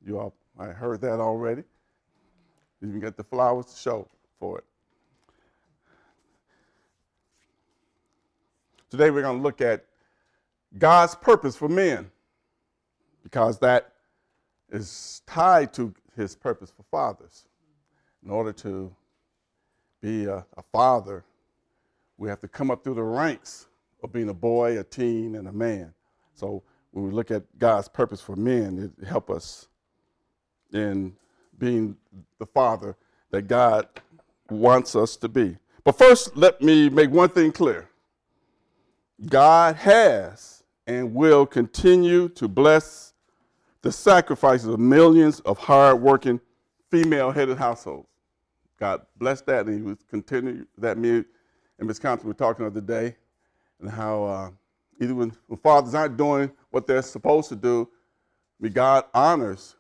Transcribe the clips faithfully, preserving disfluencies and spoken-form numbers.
You all I heard that already. You even got the flowers to show for it. Today we're going to look at God's purpose for men, because that is tied to his purpose for fathers. In order to be a, a father, we have to come up through the ranks of being a boy, a teen, and a man. So when we look at God's purpose for men, it helps us in being the father that God wants us to be. But first, let me make one thing clear. God has and will continue to bless the sacrifices of millions of hard-working, female-headed households. God bless that, and he will continue that. Me and Miz Compton were talking the other day, and how uh, even when, when fathers aren't doing what they're supposed to do, I mean, God honors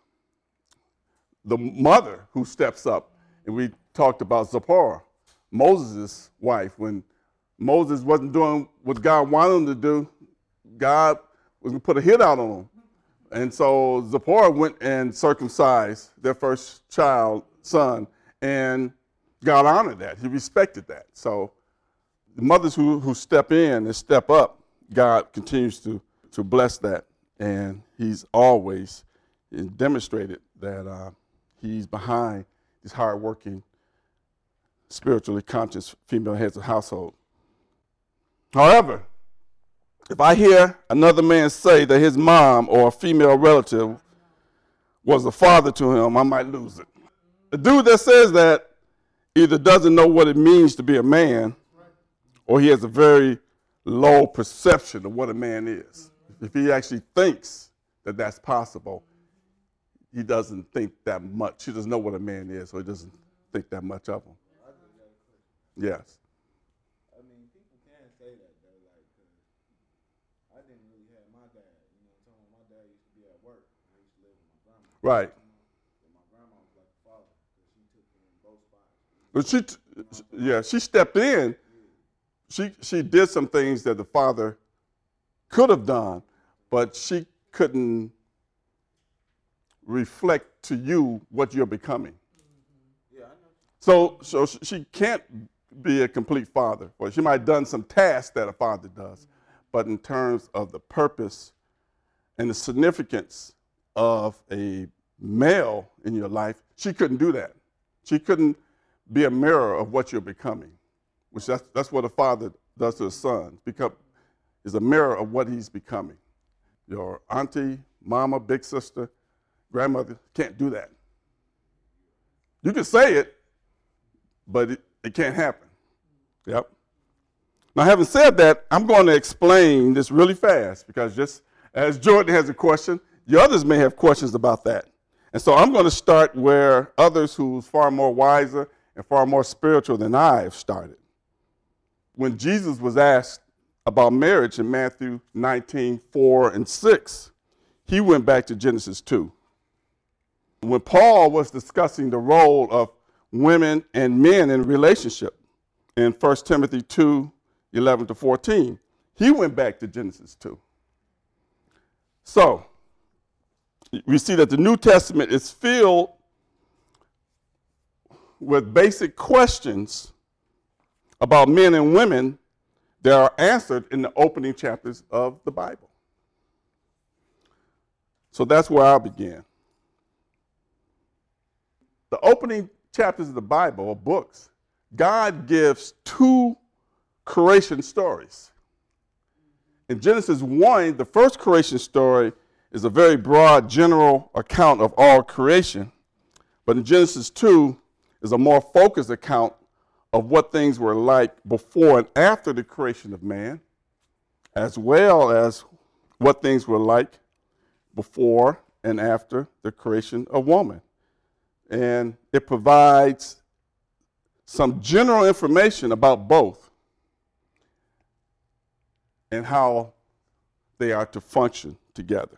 the mother who steps up. And we talked about Zipporah, Moses' wife. When Moses wasn't doing what God wanted him to do, God was going to put a hit out on him. And so Zipporah went and circumcised their first child, son, and God honored that. He respected that. So the mothers who, who step in and step up, God continues to, to bless that. And he's always demonstrated that uh, he's behind these hardworking, spiritually conscious female heads of household. However, if I hear another man say that his mom or a female relative was a father to him, I might lose it. The dude that says that either doesn't know what it means to be a man, or he has a very low perception of what a man is. If he actually thinks that that's possible, he doesn't think that much. He doesn't know what a man is, so he doesn't think that much of him. Yes. I mean, people can say that, though, like, cause I didn't really have my dad. You know what I'm talking about? My dad used to be at work. I used to live with my grandma. Right. And my grandma was like a father, because she took me in both spots. But she, yeah, she stepped in. She she did some things that the father could have done, but she couldn't reflect to you what you're becoming. Yeah, I know. So so she can't be a complete father. Or she might have done some tasks that a father does, but in terms of the purpose and the significance of a male in your life, she couldn't do that. She couldn't be a mirror of what you're becoming, which that's, that's what a father does to his son, become, is a mirror of what he's becoming. Your auntie, mama, big sister, grandmother can't do that. You can say it, but it, it can't happen. Yep. Now, having said that, I'm going to explain this really fast, because just as Jordan has a question, the others may have questions about that. And so I'm going to start where others who's far more wiser and far more spiritual than I have started. When Jesus was asked about marriage in Matthew nineteen, four and six, he went back to Genesis two. When Paul was discussing the role of women and men in relationship in First Timothy two, eleven to fourteen, he went back to Genesis two. So we see that the New Testament is filled with basic questions about men and women that are answered in the opening chapters of the Bible. So that's where I'll begin. The opening chapters of the Bible, or books, God gives two creation stories. In Genesis one, the first creation story is a very broad, general account of all creation. But in Genesis two is a more focused account of what things were like before and after the creation of man, as well as what things were like before and after the creation of woman. And it provides some general information about both and how they are to function together.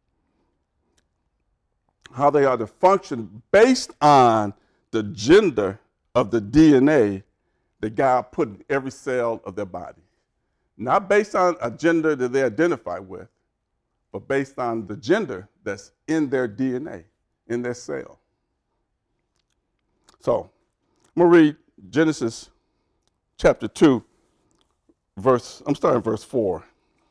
How they are to function based on the gender of the D N A that God put in every cell of their body. Not based on a gender that they identify with, but based on the gender that's in their D N A. in their cell. So I'm going to read Genesis chapter two, verse, I'm starting verse four.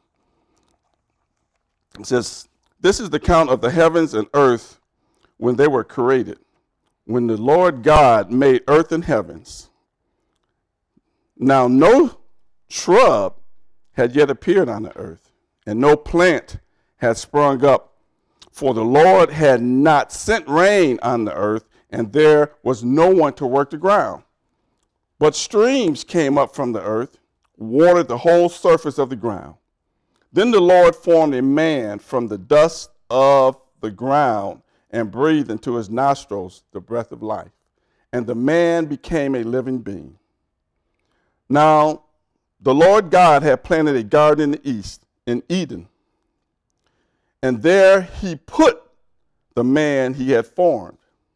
It says, "This is the count of the heavens and earth when they were created, when the Lord God made earth and heavens. Now no shrub had yet appeared on the earth, and no plant had sprung up, for the Lord had not sent rain on the earth, and there was no one to work the ground. But streams came up from the earth, watered the whole surface of the ground. Then the Lord formed a man from the dust of the ground and breathed into his nostrils the breath of life, and the man became a living being. Now the Lord God had planted a garden in the east, in Eden, and there he put the man he had formed.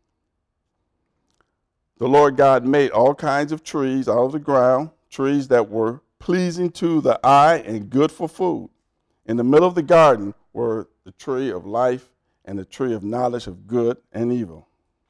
The Lord God made all kinds of trees out of the ground, trees that were pleasing to the eye and good for food. In the middle of the garden were the tree of life and the tree of knowledge of good and evil.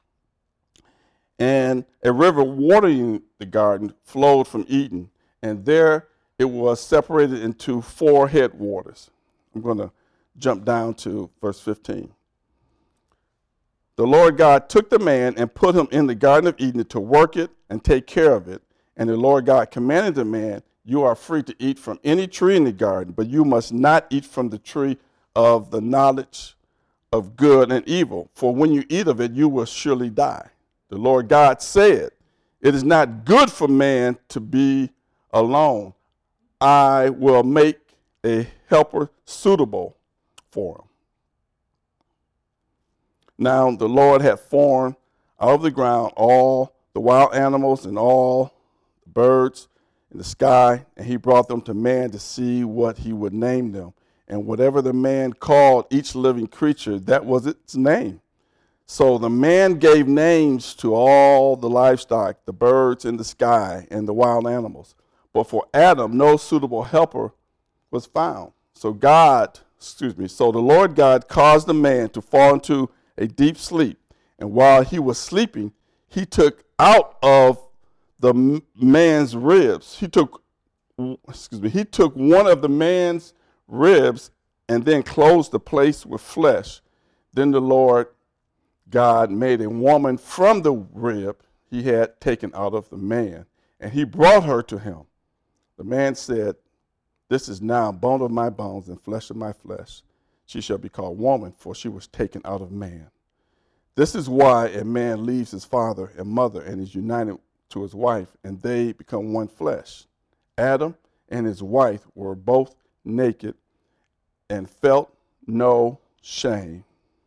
And a river watering the garden flowed from Eden, and there it was separated into four headwaters." I'm going to jump down to verse fifteen. "The Lord God took the man and put him in the Garden of Eden to work it and take care of it. And the Lord God commanded the man, 'You are free to eat from any tree in the garden, but you must not eat from the tree of the knowledge of good and evil, for when you eat of it, you will surely die.' The Lord God said, 'It is not good for man to be alone. I will make a helper suitable for him.' Now the Lord had formed out of the ground all the wild animals and all the birds in the sky, and he brought them to man to see what he would name them. And whatever the man called each living creature, that was its name. So the man gave names to all the livestock, the birds in the sky, and the wild animals. But for Adam, no suitable helper was found. So God, excuse me, so the Lord God caused the man to fall into a deep sleep. And while he was sleeping, he took out of the man's ribs, he took, excuse me, he took one of the man's ribs and then closed the place with flesh. Then the Lord God made a woman from the rib he had taken out of the man, and he brought her to him. The man said, 'This is now bone of my bones and flesh of my flesh. She shall be called woman, for she was taken out of man.' This is why a man leaves his father and mother and is united to his wife, and they become one flesh. Adam and his wife were both naked and felt no shame."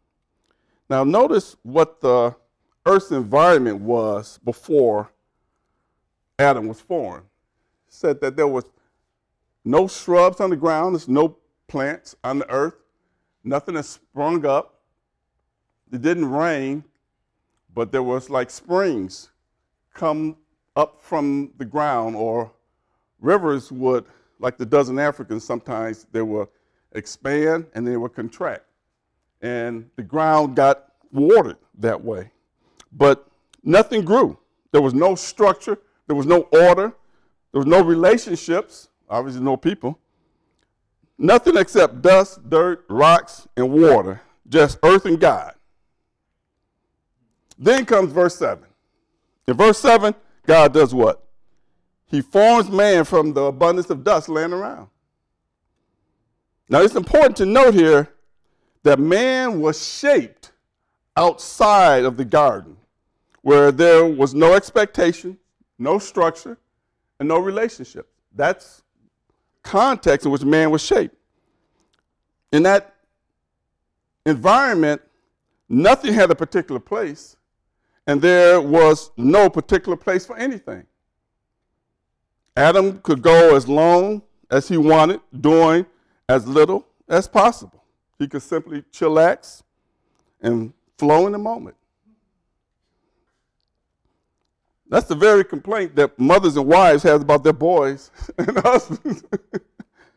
Now notice what the earth's environment was before Adam was formed. It said that there was no shrubs on the ground, there's no plants on the earth, nothing has sprung up. It didn't rain, but there was like springs come up from the ground, or rivers would, like the does in Africa, sometimes they would expand and they would contract. And the ground got watered that way. But nothing grew. There was no structure. There was no order. There was no relationships. Obviously no people. Nothing except dust, dirt, rocks, and water. Just earth and God. Then comes verse seven. In verse seven, God does what? He forms man from the abundance of dust laying around. Now it's important to note here that man was shaped outside of the garden, where there was no expectation, no structure, and no relationship. That's context in which man was shaped. In that environment, nothing had a particular place, and there was no particular place for anything. Adam could go as long as he wanted, doing as little as possible. He could simply chillax and flow in the moment. That's the very complaint that mothers and wives have about their boys and husbands.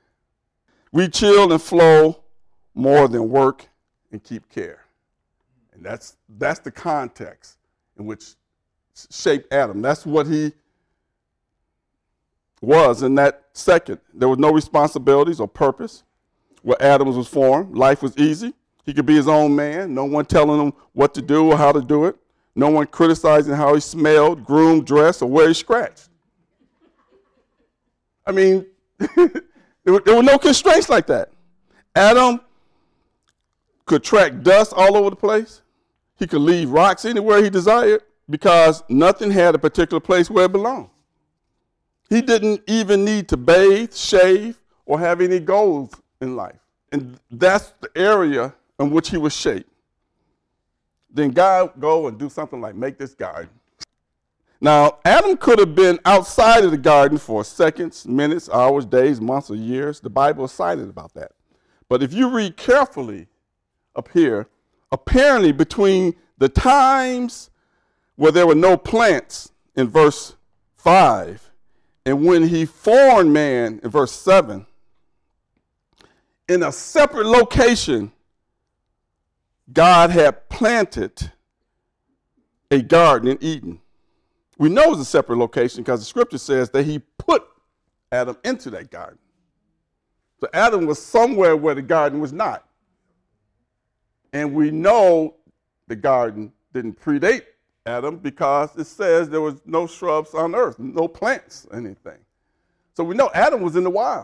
We chill and flow more than work and keep care. And that's, that's the context in which shaped Adam. That's what he was in that second. There was no responsibilities or purpose where Adam was formed. Life was easy. He could be his own man. No one telling him what to do or how to do it. No one criticizing how he smelled, groomed, dressed, or where he scratched. I mean, there, were, there were no constraints like that. Adam could track dust all over the place. He could leave rocks anywhere he desired because nothing had a particular place where it belonged. He didn't even need to bathe, shave, or have any goals in life. And that's the area in which he was shaped. Then God go and do something like make this garden. Now, Adam could have been outside of the garden for seconds, minutes, hours, days, months, or years. The Bible is silent about that. But if you read carefully up here, apparently between the times where there were no plants in verse five and when he formed man in verse seven, in a separate location, God had planted a garden in Eden. We know it's a separate location because the scripture says that he put Adam into that garden. So Adam was somewhere where the garden was not. And we know the garden didn't predate Adam because it says there was no shrubs on earth, no plants, anything. So we know Adam was in the wild.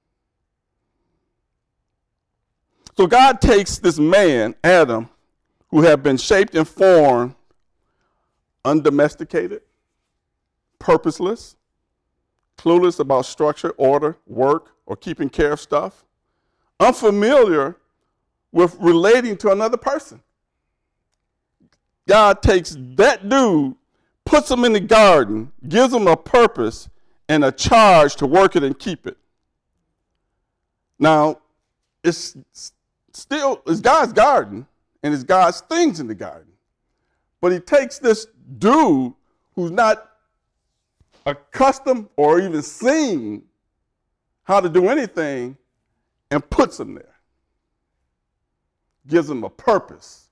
So God takes this man, Adam, who had been shaped and formed, undomesticated, purposeless, clueless about structure, order, work, or keeping care of stuff, unfamiliar with relating to another person. God takes that dude, puts him in the garden, gives him a purpose and a charge to work it and keep it. Now, it's still, it's God's garden and it's God's things in the garden. But he takes this dude who's not accustomed or even seen how to do anything and puts him there. Gives him a purpose.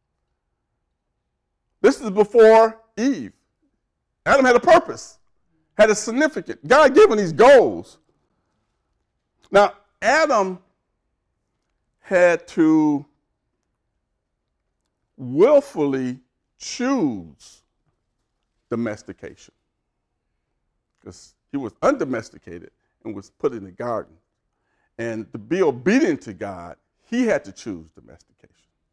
This is before Eve. Adam had a purpose, had a significance. God gave him these goals. Now, Adam had to willfully choose domestication because he was undomesticated and was put in the garden. And to be obedient to God, he had to choose domestication.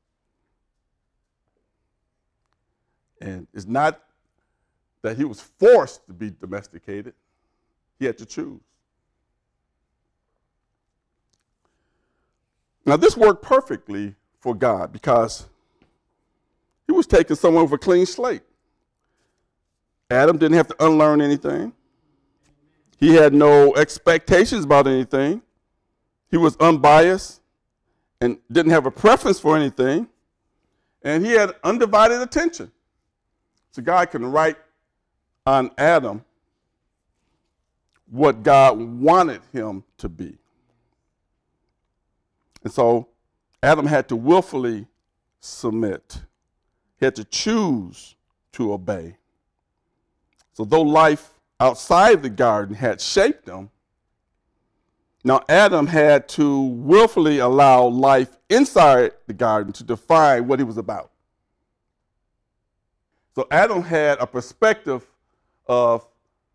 And it's not that he was forced to be domesticated. He had to choose. Now, this worked perfectly for God because he was taking someone with a clean slate. Adam didn't have to unlearn anything. He had no expectations about anything. He was unbiased and didn't have a preference for anything. And he had undivided attention. So God can write on Adam what God wanted him to be. And so Adam had to willfully submit. He had to choose to obey. So though life outside the garden had shaped him, now Adam had to willfully allow life inside the garden to define what he was about. So Adam had a perspective of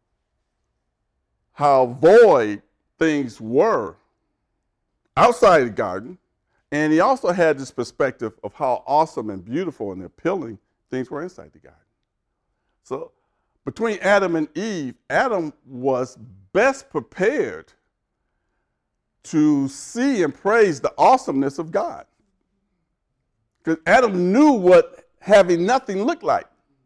how void things were outside the garden, and he also had this perspective of how awesome and beautiful and appealing things were inside the garden. So between Adam and Eve, Adam was best prepared to see and praise the awesomeness of God. Because Adam knew what having nothing looked like.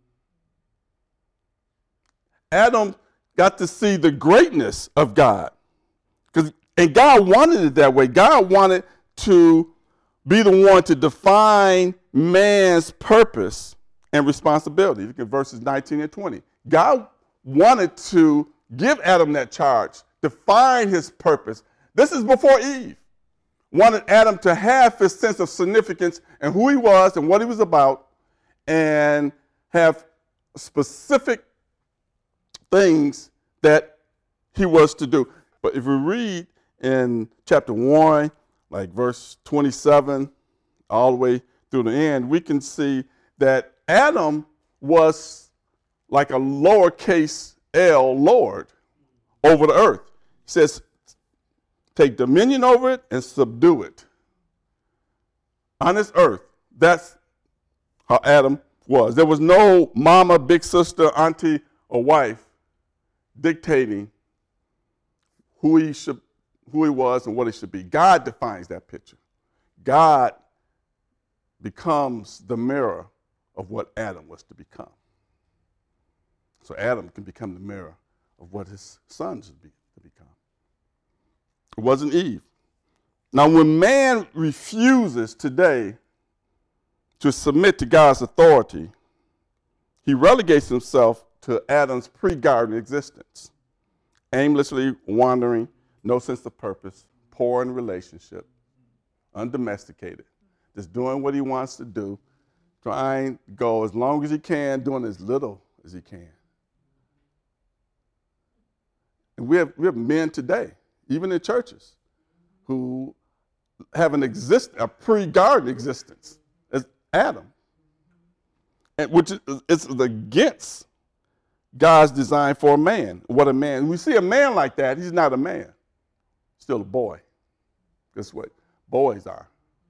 Adam got to see the greatness of God. Because and God wanted it that way. God wanted to be the one to define man's purpose and responsibility. Look at verses nineteen and twenty. God wanted to give Adam that charge, define his purpose. This is before Eve. wanted Adam to have his sense of significance and who he was and what he was about, and have specific things that he was to do. But if we read in chapter one, like verse twenty-seven, all the way through the end, we can see that Adam was like a lowercase L Lord over the earth. He says, take dominion over it and subdue it. On this earth, that's how Adam was. There was no mama, big sister, auntie, or wife dictating who he should, who he was and what he should be. God defines that picture. God becomes the mirror of what Adam was to become. So Adam can become the mirror of what his son should be to become. It wasn't Eve. Now, when man refuses today to submit to God's authority, he relegates himself to Adam's pre-garden existence, aimlessly wandering, no sense of purpose, poor in relationship, undomesticated, just doing what he wants to do, trying to go as long as he can, doing as little as he can. And we have, we have men today, even in churches, who have an exist, a pre-garden existence as Adam, and which is, is against God's design for a man. What a man. We see a man like that, he's not a man. Still a boy. That's what boys are.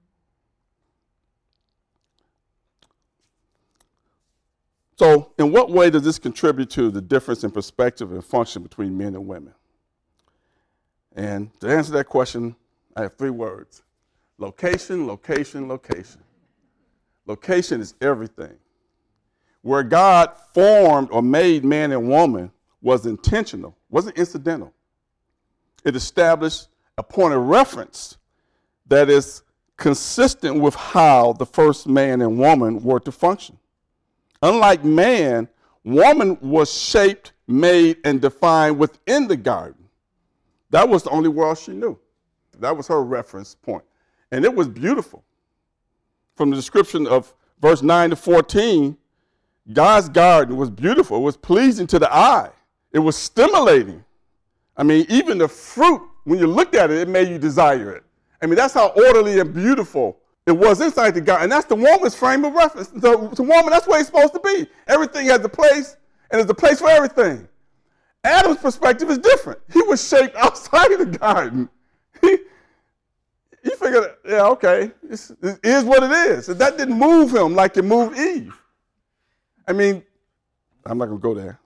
So, in what way does this contribute to the difference in perspective and function between men and women? And to answer that question, I have three words. Location, location, location. Location is everything. Where God formed or made man and woman was intentional, wasn't incidental. It established a point of reference that is consistent with how the first man and woman were to function. Unlike man, woman was shaped, made, and defined within the garden. That was the only world she knew. That was her reference point. And it was beautiful. From the description of verse nine to fourteen, God's garden was beautiful. It was pleasing to the eye. It was stimulating. I mean, even the fruit, when you looked at it, it made you desire it. I mean, that's how orderly and beautiful it was inside the garden. And that's the woman's frame of reference. The, the woman, that's where it's supposed to be. Everything has a place, and there's a place for everything. Adam's perspective is different. He was shaped outside of the garden. He, he figured, yeah, okay, it's, it is what it is. And that didn't move him like it moved Eve. I mean, I'm not going to go there.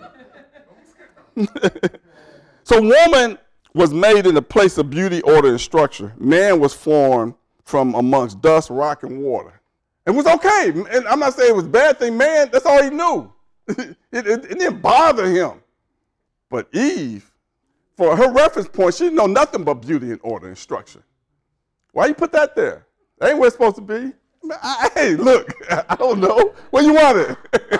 So woman was made in a place of beauty, order, and structure. Man was formed from amongst dust, rock, and water. It was okay. And I'm not saying it was a bad thing. Man, that's all he knew. it, it, it didn't bother him. But Eve, for her reference point, she didn't know nothing but beauty and order and structure. Why you put that there? That ain't where it's supposed to be. I, hey, look, I don't know. Where you want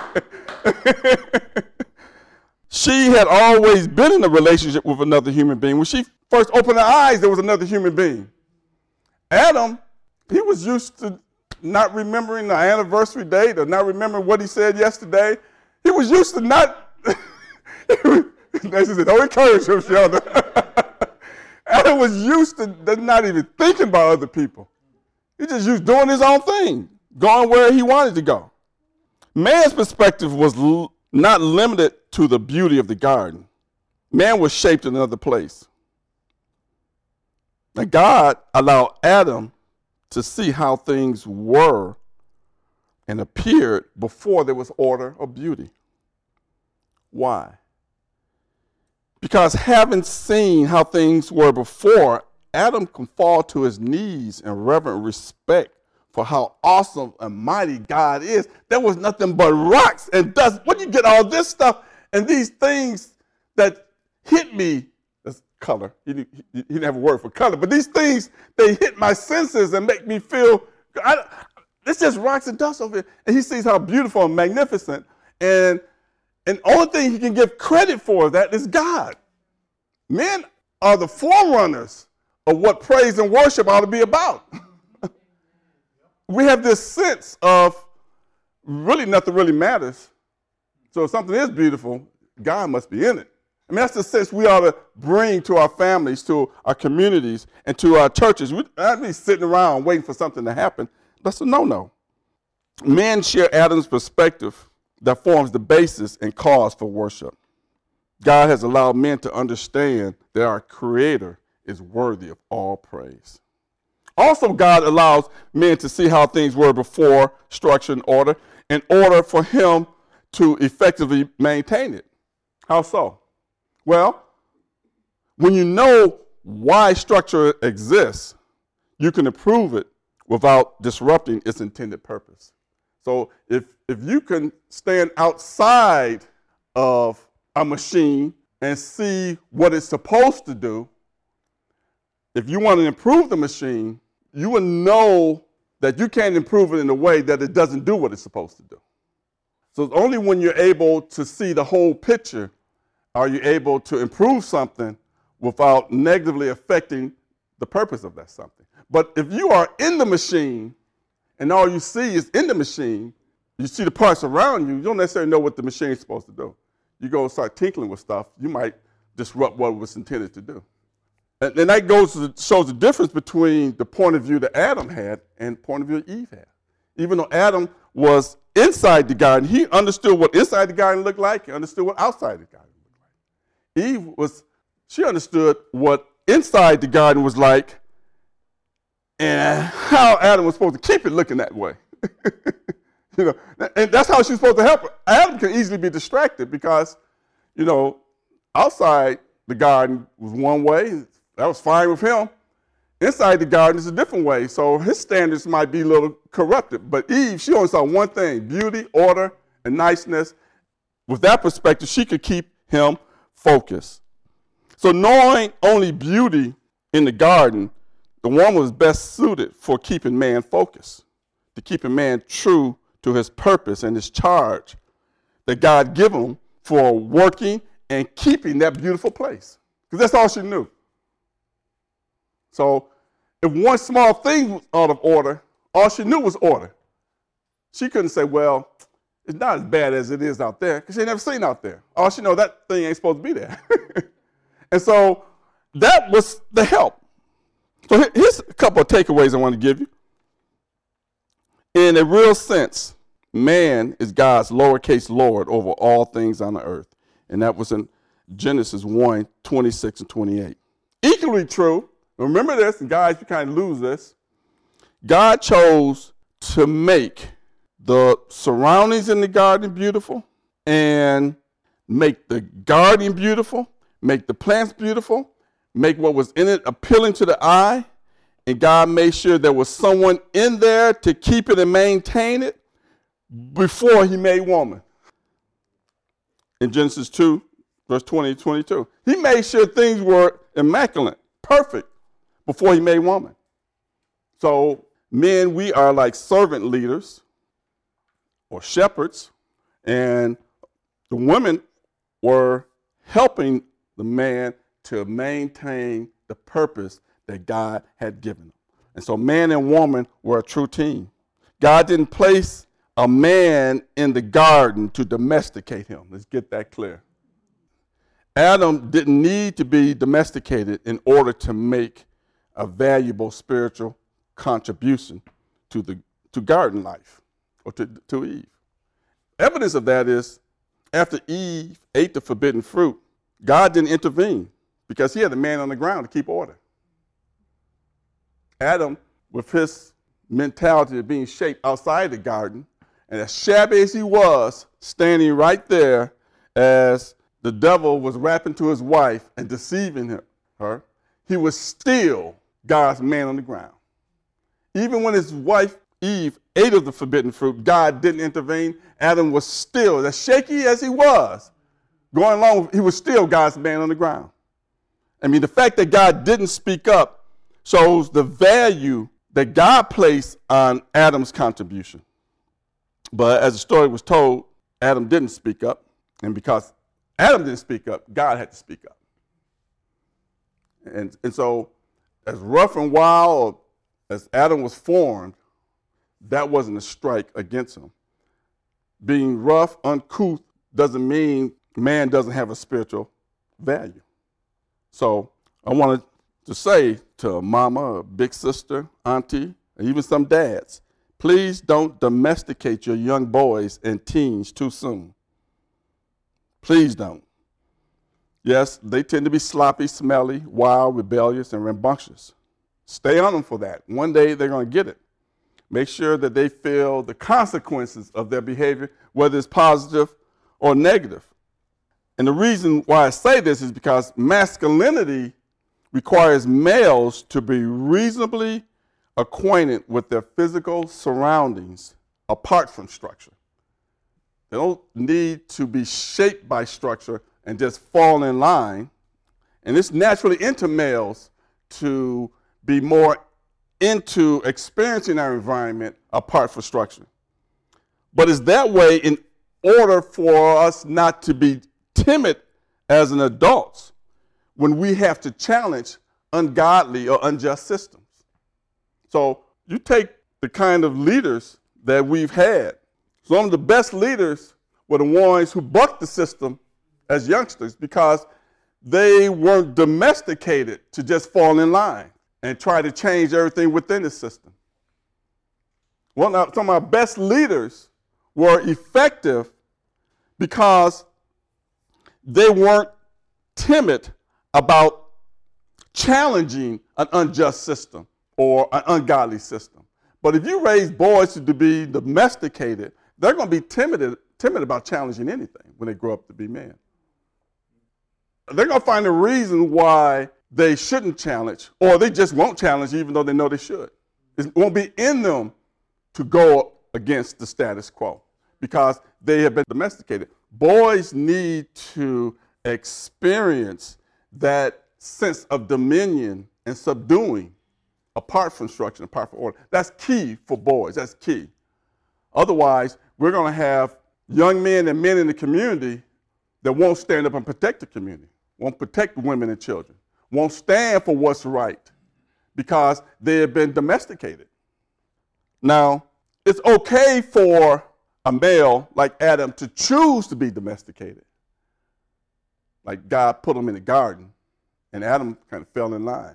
it? She had always been in a relationship with another human being. When she first opened her eyes, there was another human being. Adam, he was used to not remembering the anniversary date or not remembering what he said yesterday. He was used to not, they said, don't encourage him, Sheldon. Adam was used to not even thinking about other people. He just used doing his own thing, going where he wanted to go. Man's perspective was l- not limited to the beauty of the garden. Man was shaped in another place. Now, God allowed Adam to see how things were and appeared before there was order or beauty. Why? Because having seen how things were before, Adam can fall to his knees in reverent respect for how awesome and mighty God is. There was nothing but rocks and dust. When you get all this stuff and these things that hit me, that's color. He didn't, he didn't have a word for color, but these things, they hit my senses and make me feel, I, it's just rocks and dust over here. And he sees how beautiful and magnificent. And and the only thing he can give credit for that is God. Men are the forerunners of what praise and worship ought to be about. We have this sense of really nothing really matters. So if something is beautiful, God must be in it. I mean, that's the sense we ought to bring to our families, to our communities, and to our churches. We not be sitting around waiting for something to happen. That's a no-no. Men share Adam's perspective that forms the basis and cause for worship. God has allowed men to understand that our Creator is worthy of all praise. Also, God allows men to see how things were before structure and order in order for him to effectively maintain it. How so? Well, when you know why structure exists, you can improve it without disrupting its intended purpose. So if, if you can stand outside of a machine and see what it's supposed to do, if you want to improve the machine, you will know that you can't improve it in a way that it doesn't do what it's supposed to do. So it's only when you're able to see the whole picture are you able to improve something without negatively affecting the purpose of that something. But if you are in the machine and all you see is in the machine, you see the parts around you, you don't necessarily know what the machine is supposed to do. You go start tinkling with stuff, you might disrupt what it was intended to do. And, and that goes to, shows the difference between the point of view that Adam had and the point of view that Eve had. Even though Adam was inside the garden, he understood what inside the garden looked like, he understood what outside the garden looked like. Eve was, she understood what inside the garden was like and how Adam was supposed to keep it looking that way. You know, and that's how she's supposed to help her. Adam can easily be distracted because, you know, outside the garden was one way. That was fine with him. Inside the garden is a different way. So his standards might be a little corrupted. But Eve, she only saw one thing, beauty, order, and niceness. With that perspective, she could keep him focused. So knowing only beauty in the garden, the woman was best suited for keeping man focused, to keeping man true to his purpose and his charge that God gave him for working and keeping that beautiful place. Because that's all she knew. So if one small thing was out of order, all she knew was order. She couldn't say, well, it's not as bad as it is out there, because she had never seen out there. All she know, that thing ain't supposed to be there. And so that was the help. So here's a couple of takeaways I want to give you. In a real sense, man is God's lowercase Lord over all things on the earth. And that was in Genesis one, twenty-six and twenty-eight. Equally true, remember this, and guys, you kind of lose this. God chose to make the surroundings in the garden beautiful and make the garden beautiful, make the plants beautiful, make what was in it appealing to the eye, and God made sure there was someone in there to keep it and maintain it before he made woman. In Genesis two, verse twenty, twenty-two. He made sure things were immaculate, perfect, before he made woman. So men, we are like servant leaders or shepherds, and the women were helping the man to maintain the purpose that God had given them. And so man and woman were a true team. God didn't place a man in the garden to domesticate him. Let's get that clear. Adam didn't need to be domesticated in order to make a valuable spiritual contribution to the to garden life or to, to Eve. Evidence of that is after Eve ate the forbidden fruit, God didn't intervene because he had a man on the ground to keep order. Adam, with his mentality of being shaped outside the garden, and as shabby as he was, standing right there as the devil was rapping to his wife and deceiving her, her, he was still God's man on the ground. Even when his wife Eve ate of the forbidden fruit, God didn't intervene. Adam was still, as shaky as he was, going along, he was still God's man on the ground. I mean, the fact that God didn't speak up shows the value that God placed on Adam's contribution. But as the story was told, Adam didn't speak up. And because Adam didn't speak up, God had to speak up. And, and so as rough and wild as Adam was formed, that wasn't a strike against him. Being rough, uncouth, doesn't mean man doesn't have a spiritual value. So I wanted to say to mama, big sister, auntie, and even some dads, please don't domesticate your young boys and teens too soon. Please don't. Yes, they tend to be sloppy, smelly, wild, rebellious, and rambunctious. Stay on them for that. One day they're going to get it. Make sure that they feel the consequences of their behavior, whether it's positive or negative. And the reason why I say this is because masculinity requires males to be reasonably acquainted with their physical surroundings apart from structure. They don't need to be shaped by structure and just fall in line. And it's naturally into males to be more into experiencing our environment apart from structure. But it's that way in order for us not to be timid as an adults when we have to challenge ungodly or unjust systems. So you take the kind of leaders that we've had. Some of the best leaders were the ones who bucked the system as youngsters because they weren't domesticated to just fall in line and try to change everything within the system. Well, now, some of our best leaders were effective because they weren't timid about challenging an unjust system or an ungodly system. But if you raise boys to be domesticated, they're going to be timid, timid about challenging anything when they grow up to be men. They're going to find a reason why they shouldn't challenge, or they just won't challenge even though they know they should. It won't be in them to go against the status quo because they have been domesticated. Boys need to experience that sense of dominion and subduing apart from structure, apart from order. That's key for boys. That's key. Otherwise, we're going to have young men and men in the community that won't stand up and protect the community, won't protect women and children, won't stand for what's right because they have been domesticated. Now, it's okay for a male like Adam to choose to be domesticated. Like God put him in the garden, and Adam kind of fell in line.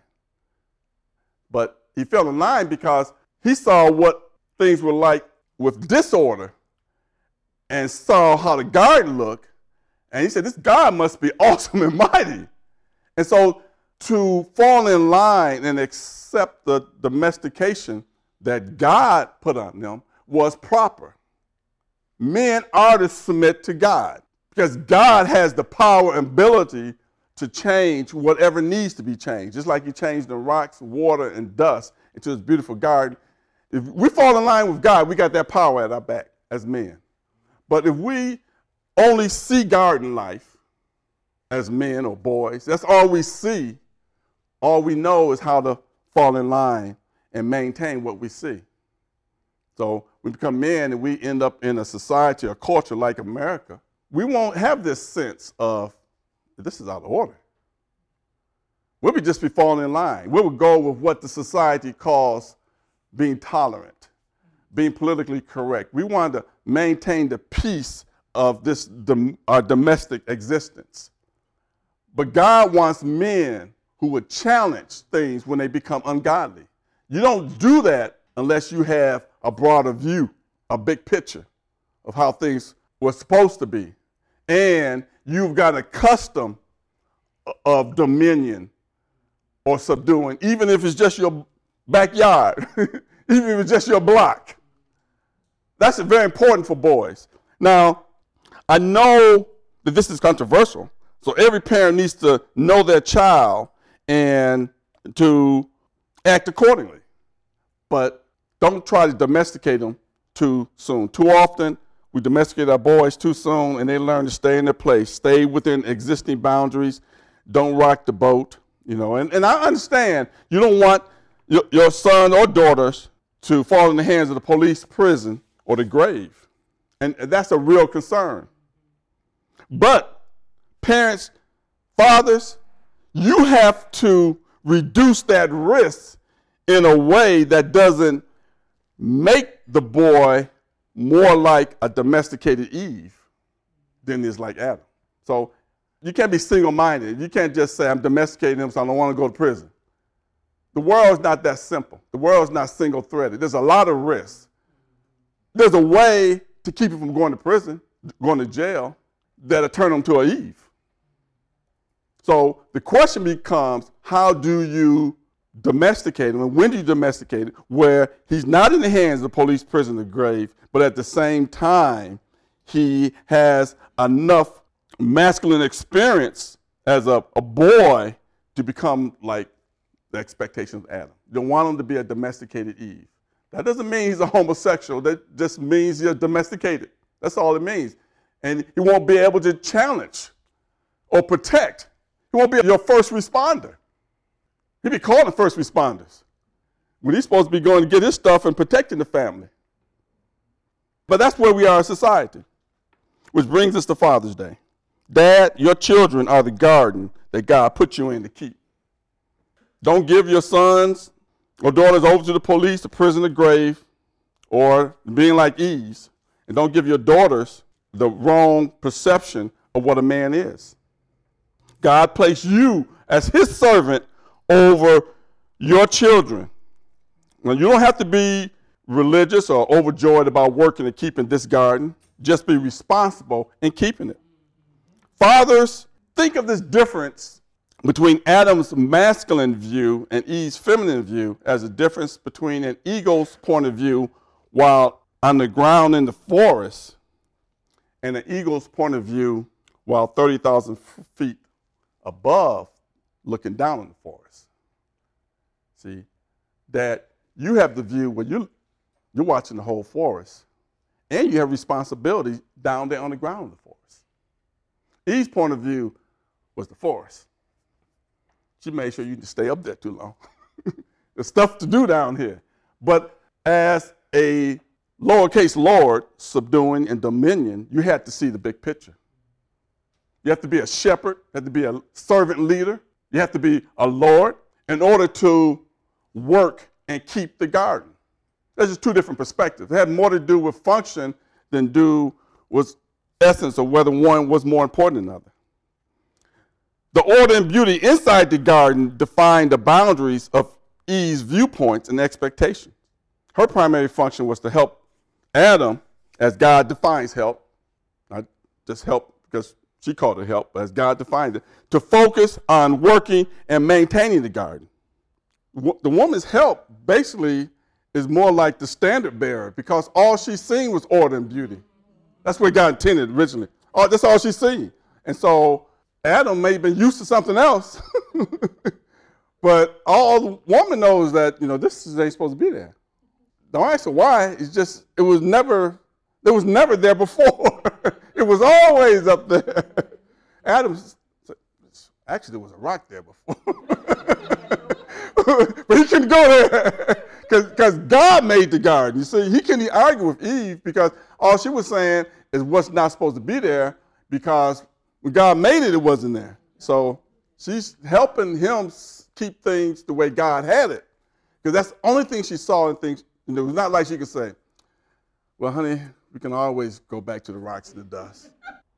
But he fell in line because he saw what things were like with disorder and saw how the garden looked, and he said, this God must be awesome and mighty. And so to fall in line and accept the domestication that God put on them was proper. Men are to submit to God because God has the power and ability to change whatever needs to be changed. Just like he changed the rocks, water, and dust into this beautiful garden. If we fall in line with God, we got that power at our back as men. But if we only see garden life as men or boys, that's all we see. All we know is how to fall in line and maintain what we see. So we become men and we end up in a society or culture like America. We won't have this sense of, this is out of order. We'll be just be falling in line. We would go with what the society calls being tolerant, being politically correct. We want to maintain the peace of this dom- our domestic existence. But God wants men who would challenge things when they become ungodly. You don't do that unless you have a broader view, a big picture of how things were supposed to be. And you've got a custom of dominion or subduing, even if it's just your backyard, even if it's just your block. That's very important for boys. Now, I know that this is controversial, so every parent needs to know their child and to act accordingly. But don't try to domesticate them too soon. Too often, we domesticate our boys too soon, and they learn to stay in their place, stay within existing boundaries, don't rock the boat, you know. And, and I understand you don't want your, your son or daughters to fall in the hands of the police, prison, or the grave. And that's a real concern. But parents, fathers, you have to reduce that risk in a way that doesn't make the boy more like a domesticated Eve than is like Adam. So you can't be single-minded. You can't just say, I'm domesticating him, so I don't want to go to prison. The world's not that simple. The world's not single-threaded. There's a lot of risks. There's a way to keep him from going to prison, going to jail, that'll turn him to an Eve. So the question becomes, how do you domesticate him, and when do you domesticate it, where he's not in the hands of the police, prison, or grave, but at the same time, he has enough masculine experience as a, a boy to become like the expectations of Adam. You don't want him to be a domesticated Eve. That doesn't mean he's a homosexual. That just means you're domesticated. That's all it means. And he won't be able to challenge or protect. He won't be your first responder. He'll be calling first responders when he's supposed to be going to get his stuff and protecting the family. But that's where we are as society, which brings us to Father's Day. Dad, your children are the garden that God put you in to keep. Don't give your sons or daughters over to the police, the prison, the grave, or being like Eve. And don't give your daughters the wrong perception of what a man is. God placed you as his servant over your children. Now, you don't have to be religious or overjoyed about working and keeping this garden. Just be responsible in keeping it. Fathers, think of this difference between Adam's masculine view and Eve's feminine view as a difference between an eagle's point of view while on the ground in the forest and an eagle's point of view while thirty thousand feet above looking down on the forest. See, that you have the view where you, you're watching the whole forest, and you have responsibility down there on the ground in the forest. Eve's point of view was the forest. She made sure you didn't stay up there too long. There's stuff to do down here. But as a lowercase lord, subduing and dominion, you had to see the big picture. You have to be a shepherd, you have to be a servant leader, you have to be a lord in order to work and keep the garden. There's just two different perspectives. It had more to do with function than do with essence of whether one was more important than another. The order and beauty inside the garden defined the boundaries of Eve's viewpoints and expectations. Her primary function was to help Adam, as God defines help, not just help because she called it help, but as God defined it, to focus on working and maintaining the garden. The woman's help basically is more like the standard bearer because all she's seen was order and beauty. That's what God intended originally. Oh, that's all she's seen. And so Adam may have been used to something else, but all the woman knows that, you know, this ain't supposed to be there. Don't ask her why. It's just, it was never, it was never there before. It was always up there. Adam, actually, there was a rock there before. But he couldn't go there because God made the garden. You see, he couldn't argue with Eve because all she was saying is what's not supposed to be there because when God made it, it wasn't there. So she's helping him keep things the way God had it because that's the only thing she saw and things. You know, it was not like she could say, well, honey, we can always go back to the rocks and the dust.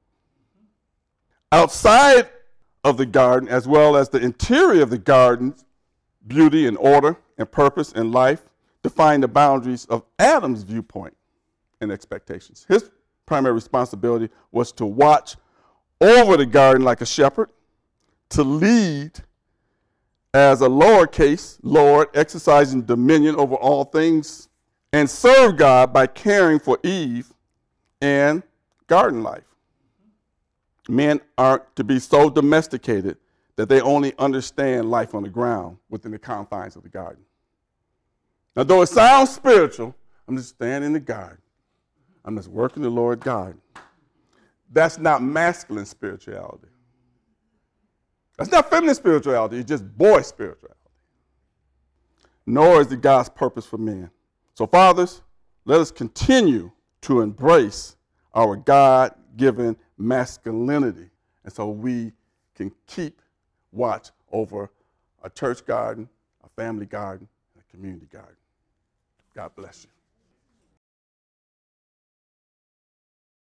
Outside of the garden, as well as the interior of the garden, beauty and order and purpose and life define the boundaries of Adam's viewpoint and expectations. His primary responsibility was to watch over the garden like a shepherd, to lead as a lowercase Lord, exercising dominion over all things, and serve God by caring for Eve and garden life. Men aren't to be so domesticated that they only understand life on the ground within the confines of the garden. Now, though it sounds spiritual, I'm just standing in the garden. I'm just working the Lord garden. That's not masculine spirituality. That's not feminine spirituality. It's just boy spirituality. Nor is it God's purpose for men. So, fathers, let us continue to embrace our God-given masculinity, and so we can keep watch over a church garden, a family garden, and a community garden. God bless you.